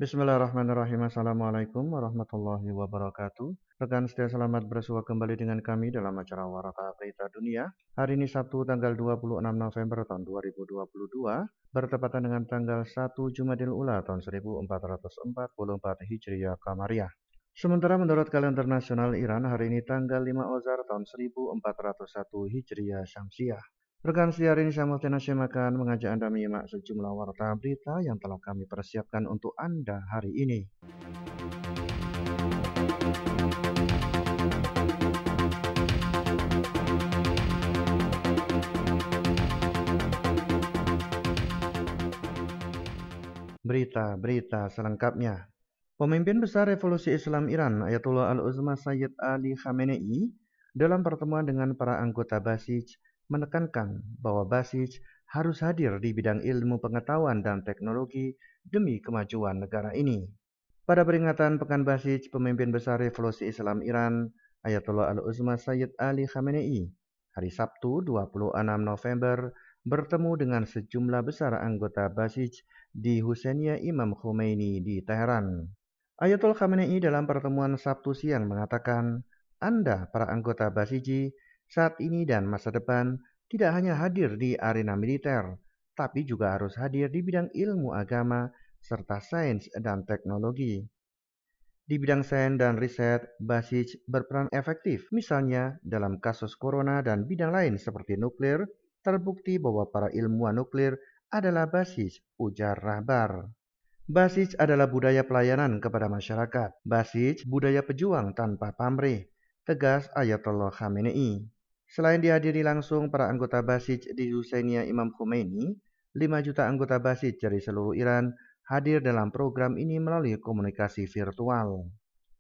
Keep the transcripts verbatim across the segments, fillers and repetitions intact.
Bismillahirrahmanirrahim. Assalamualaikum warahmatullahi wabarakatuh. Rekan setia, selamat bersua kembali dengan kami dalam acara Warta Berita Dunia. Hari ini Sabtu tanggal dua puluh enam November tahun dua ribu dua puluh dua, bertepatan dengan tanggal satu Jumadil Ula tahun seribu empat ratus empat puluh empat Hijriah Kamariah. Sementara menurut kalender nasional Iran, hari ini tanggal lima Ozar tahun seribu empat ratus satu Hijriah Syamsiah. Rekan setia, hari ini saya Multi Nasyim akan mengajak Anda menyimak sejumlah warta berita yang telah kami persiapkan untuk Anda hari ini. Berita-berita selengkapnya. Pemimpin besar Revolusi Islam Iran, Ayatollah Al-Uzma Sayyid Ali Khamenei, dalam pertemuan dengan para anggota Basij, menekankan bahwa Basij harus hadir di bidang ilmu pengetahuan dan teknologi demi kemajuan negara ini. Pada peringatan Pekan Basij, pemimpin besar Revolusi Islam Iran, Ayatollah Al-Uzma Sayyid Ali Khamenei, hari Sabtu dua puluh enam November, bertemu dengan sejumlah besar anggota Basij di Husainiyah Imam Khomeini di Teheran. Ayatollah Khamenei dalam pertemuan Sabtu siang mengatakan, Anda, para anggota Basiji, saat ini dan masa depan tidak hanya hadir di arena militer, tapi juga harus hadir di bidang ilmu agama serta sains dan teknologi. Di bidang sains dan riset, Basij berperan efektif, misalnya dalam kasus corona dan bidang lain seperti nuklir, terbukti bahwa para ilmuwan nuklir adalah Basij, ujar Rahbar. Basij adalah budaya pelayanan kepada masyarakat. Basij budaya pejuang tanpa pamrih, tegas Ayatollah Khamenei. Selain dihadiri langsung para anggota Basij di Husainiyah Imam Khomeini, lima juta anggota Basij dari seluruh Iran hadir dalam program ini melalui komunikasi virtual.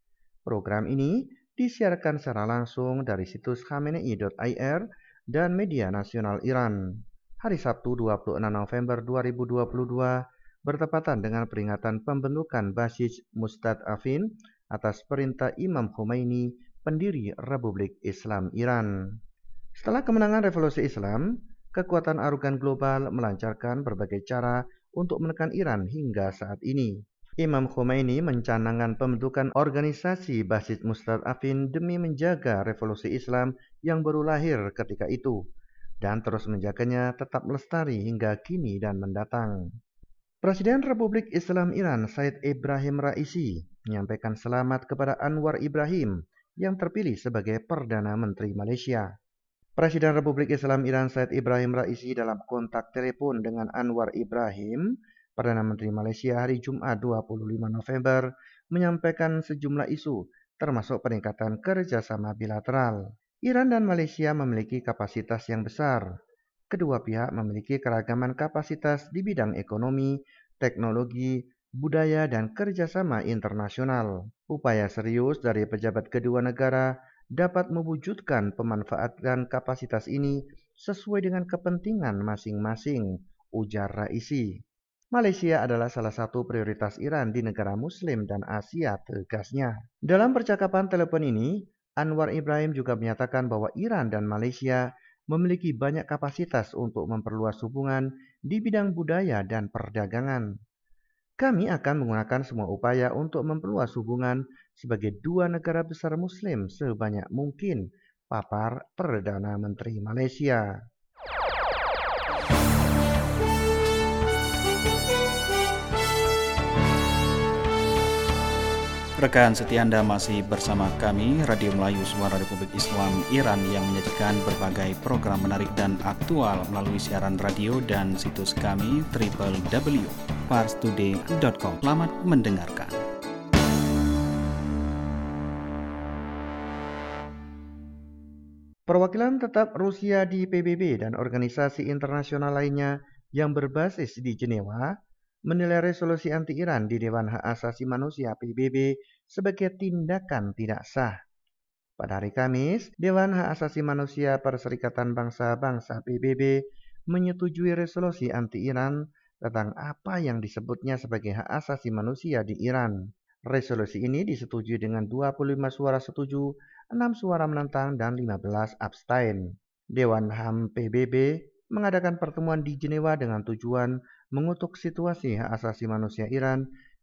Program ini disiarkan secara langsung dari situs khamenei titik i r dan media nasional Iran. Hari Sabtu dua puluh enam November dua ribu dua puluh dua bertepatan dengan peringatan pembentukan Basij Mustad'afin atas perintah Imam Khomeini, pendiri Republik Islam Iran. Setelah kemenangan Revolusi Islam, kekuatan arogan global melancarkan berbagai cara untuk menekan Iran hingga saat ini. Imam Khomeini mencanangkan pembentukan organisasi Basij Mustad'afin demi menjaga revolusi Islam yang baru lahir ketika itu, dan terus menjaganya tetap lestari hingga kini dan mendatang. Presiden Republik Islam Iran Said Ibrahim Raisi menyampaikan selamat kepada Anwar Ibrahim yang terpilih sebagai Perdana Menteri Malaysia. Presiden Republik Islam Iran Said Ibrahim Raisi dalam kontak telepon dengan Anwar Ibrahim, Perdana Menteri Malaysia, hari Jumat dua puluh lima November, menyampaikan sejumlah isu termasuk peningkatan kerjasama bilateral. Iran dan Malaysia memiliki kapasitas yang besar. Kedua pihak memiliki keragaman kapasitas di bidang ekonomi, teknologi, budaya, dan kerjasama internasional. Upaya serius dari pejabat kedua negara dapat mewujudkan pemanfaatan kapasitas ini sesuai dengan kepentingan masing-masing, ujar Raisi. Malaysia adalah salah satu prioritas Iran di negara Muslim dan Asia, tegasnya. Dalam percakapan telepon ini, Anwar Ibrahim juga menyatakan bahwa Iran dan Malaysia memiliki banyak kapasitas untuk memperluas hubungan di bidang budaya dan perdagangan. Kami akan menggunakan semua upaya untuk memperluas hubungan sebagai dua negara besar Muslim sebanyak mungkin, papar Perdana Menteri Malaysia. Rekan setia Anda masih bersama kami, Radio Melayu Suara Republik Islam Iran yang menyajikan berbagai program menarik dan aktual melalui siaran radio dan situs kami w w w titik pars today titik com. Selamat mendengarkan. Perwakilan tetap Rusia di P B B dan organisasi internasional lainnya yang berbasis di Jenewa menilai resolusi anti-Iran di Dewan Hak Asasi Manusia P B B sebagai tindakan tidak sah. Pada hari Kamis, Dewan Hak Asasi Manusia Perserikatan Bangsa-Bangsa P B B menyetujui resolusi anti-Iran tentang apa yang disebutnya sebagai hak asasi manusia di Iran. Resolusi ini disetujui dengan dua puluh lima suara setuju, enam suara menentang, dan lima belas abstain. Dewan H A M P B B mengadakan pertemuan di Jenewa dengan tujuan mengutuk situasi hak asasi manusia Iran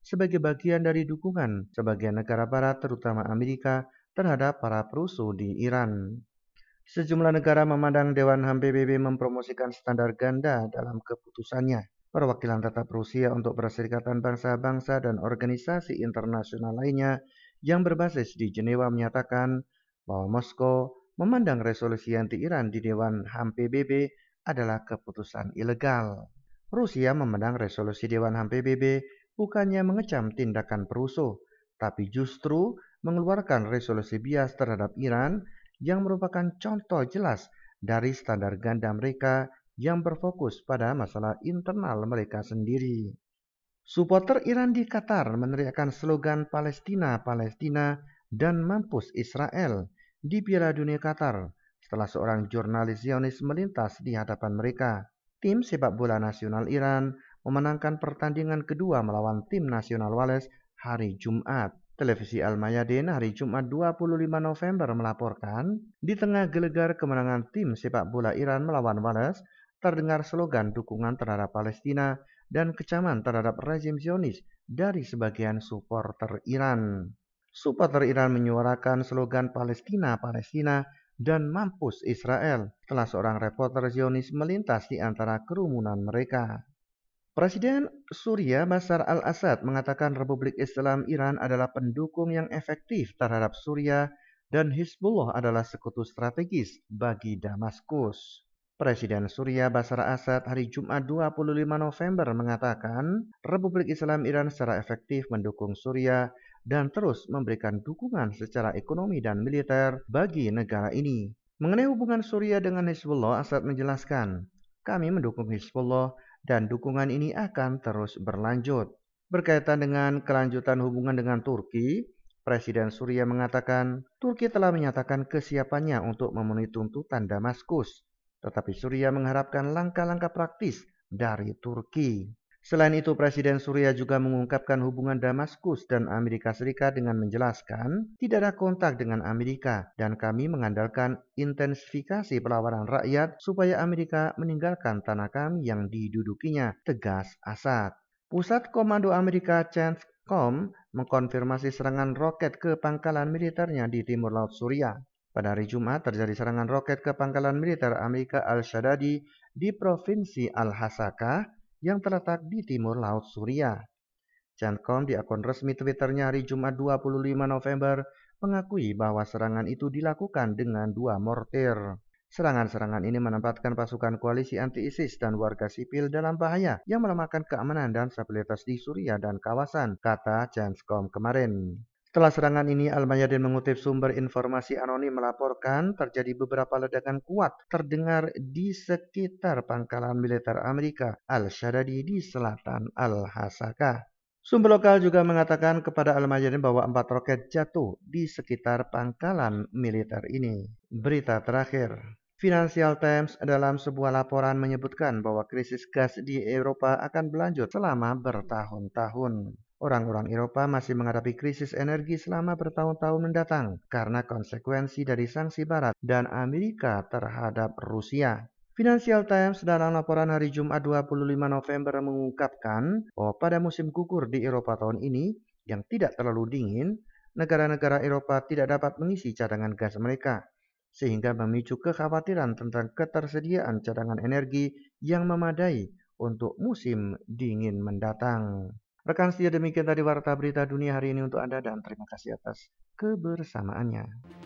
sebagai bagian dari dukungan sebagian negara barat terutama Amerika terhadap para perusuh di Iran. Sejumlah negara memandang Dewan H A M P B B mempromosikan standar ganda dalam keputusannya. Perwakilan tetap Rusia untuk Perserikatan Bangsa-Bangsa dan organisasi internasional lainnya yang berbasis di Jenewa menyatakan bahwa Moskow memandang resolusi anti-Iran di Dewan H A M P B B adalah keputusan ilegal. Rusia memandang resolusi Dewan H A M P B B bukannya mengecam tindakan perusuh, tapi justru mengeluarkan resolusi bias terhadap Iran yang merupakan contoh jelas dari standar ganda mereka yang berfokus pada masalah internal mereka sendiri. Supporter Iran di Qatar meneriakkan slogan Palestina, Palestina, dan mampus Israel di Piala Dunia Qatar setelah seorang jurnalis Zionis melintas di hadapan mereka. Tim sepak bola nasional Iran memenangkan pertandingan kedua melawan tim nasional Wales hari Jumat. Televisi Al-Mayadin hari Jumat dua puluh lima November melaporkan, di tengah gelegar kemenangan tim sepak bola Iran melawan Wales, terdengar slogan dukungan terhadap Palestina dan kecaman terhadap rezim Zionis dari sebagian supporter Iran. Supporter Iran menyuarakan slogan Palestina, Palestina, dan mampus Israel setelah seorang reporter Zionis melintas di antara kerumunan mereka. Presiden Suriah Bashar al-Assad mengatakan Republik Islam Iran adalah pendukung yang efektif terhadap Suriah dan Hizbullah adalah sekutu strategis bagi Damaskus. Presiden Suriah Bashar al-Assad hari Jumat dua puluh lima November mengatakan Republik Islam Iran secara efektif mendukung Suriah dan terus memberikan dukungan secara ekonomi dan militer bagi negara ini. Mengenai hubungan Suriah dengan Hizbullah, Assad menjelaskan, kami mendukung Hizbullah dan dukungan ini akan terus berlanjut. Berkaitan dengan kelanjutan hubungan dengan Turki, Presiden Suriah mengatakan Turki telah menyatakan kesiapannya untuk memenuhi tuntutan Damaskus, tetapi Suriah mengharapkan langkah-langkah praktis dari Turki. Selain itu, Presiden Suriah juga mengungkapkan hubungan Damaskus dan Amerika Serikat dengan menjelaskan tidak ada kontak dengan Amerika dan kami mengandalkan intensifikasi perlawanan rakyat supaya Amerika meninggalkan tanah kami yang didudukinya, tegas Assad. Pusat Komando Amerika CENTCOM mengkonfirmasi serangan roket ke pangkalan militernya di timur laut Suriah. Pada hari Jumat terjadi serangan roket ke pangkalan militer Amerika Al-Shadadi di Provinsi Al-Hasakah yang terletak di timur laut Suriah. CENTCOM di akun resmi Twitternya hari Jumat dua puluh lima November mengakui bahwa serangan itu dilakukan dengan dua mortir. Serangan-serangan ini menempatkan pasukan koalisi anti-ISIS dan warga sipil dalam bahaya yang melemahkan keamanan dan stabilitas di Suriah dan kawasan, kata CENTCOM kemarin. Setelah serangan ini, Al-Mayadin mengutip sumber informasi anonim melaporkan terjadi beberapa ledakan kuat terdengar di sekitar pangkalan militer Amerika Al-Shadadi di selatan Al-Hasakah. Sumber lokal juga mengatakan kepada Al-Mayadin bahwa empat roket jatuh di sekitar pangkalan militer ini. Berita terakhir. Financial Times dalam sebuah laporan menyebutkan bahwa krisis gas di Eropa akan berlanjut selama bertahun-tahun. Orang-orang Eropa masih menghadapi krisis energi selama bertahun-tahun mendatang karena konsekuensi dari sanksi Barat dan Amerika terhadap Rusia. Financial Times dalam laporan hari Jumat dua puluh lima November mengungkapkan bahwa pada musim gugur di Eropa tahun ini yang tidak terlalu dingin, negara-negara Eropa tidak dapat mengisi cadangan gas mereka, sehingga memicu kekhawatiran tentang ketersediaan cadangan energi yang memadai untuk musim dingin mendatang. Rekan setia, demikian tadi Warta Berita Dunia hari ini untuk Anda dan terima kasih atas kebersamaannya.